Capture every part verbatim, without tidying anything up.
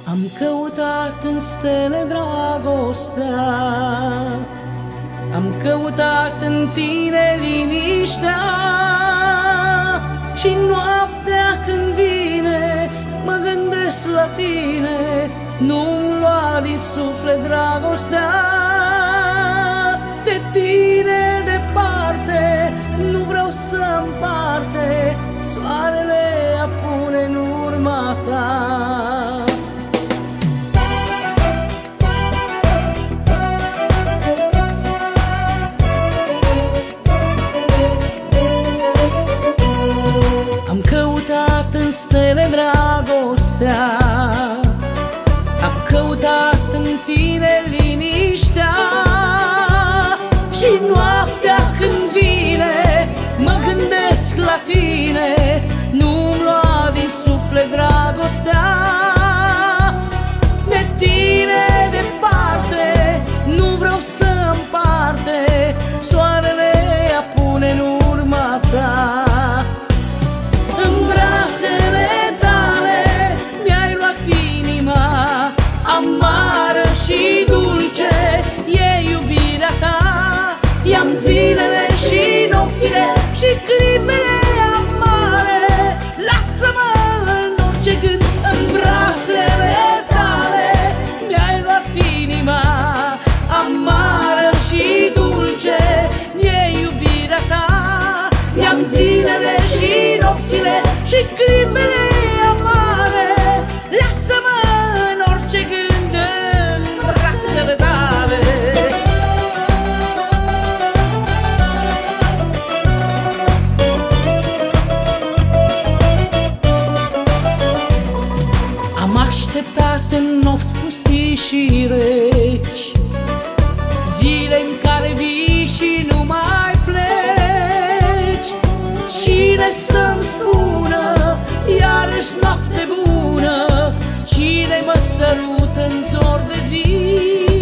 Am căutat în stele dragostea, am căutat în tine liniștea, și noaptea când vine mă gândesc la tine, nu-mi lua din suflet dragostea. De tine departe nu vreau să împarte, soarele apune în urma ta. Am căutat în stele dragostea, am căutat în tine liniștea, și noaptea când vine mă gândesc la tine, nu-mi lua din suflet dragostea. De tine departe nu vreau să împarte, soarele apune în urma ta. În brațele tale mi-ai luat inima, amară și dulce e iubirea ta. I-am zilele și nopțile și clipele amare, lasă-mă în orice gând. În brațele tale mi-ai luat inima, amară și dulce e iubirea ta. I-am zilele și nopțile și clipele amare, lasă-mă în orice gând în brațele tale. Am așteptat în nopți pustii și reci, zile în care vii și nu mai pleci. Cine să-mi spună iarăși noapte bună? Cine mă sărută în zor de zi?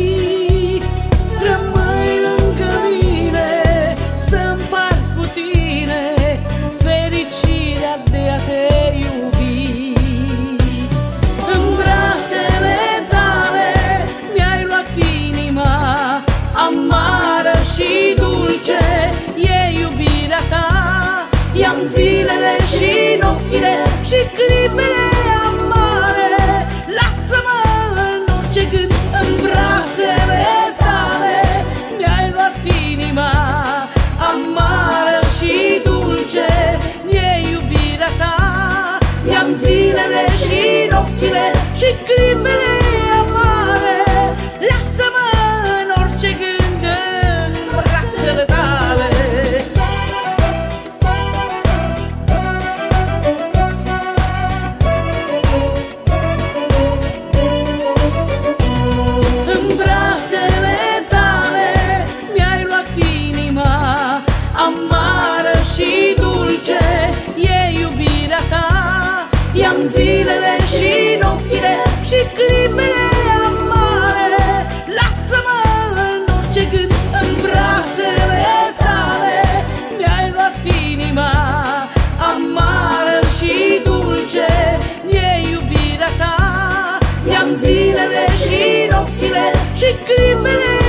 Rămâi lângă mine să împart cu tine fericirea de a te iubi. În brațele tale mi-ai luat inima, amară și dulce e iubirea ta. I-am zilele și nopțile și clipele amare, lasă-mă în orice gând. În brațele tale mi-ai luat inima, amară și dulce e iubirea ta. I-am zilele și nopțile și clipele amare, lasă-mă în orice gând în brațele tale. Amară și dulce e iubirea ta. I-am zilele și nopțile și clipele amare, lasă-mă în orice gând. În brațele tale mi-ai luat inima, amară și dulce e iubirea ta. I-am zilele și nopțile și clipele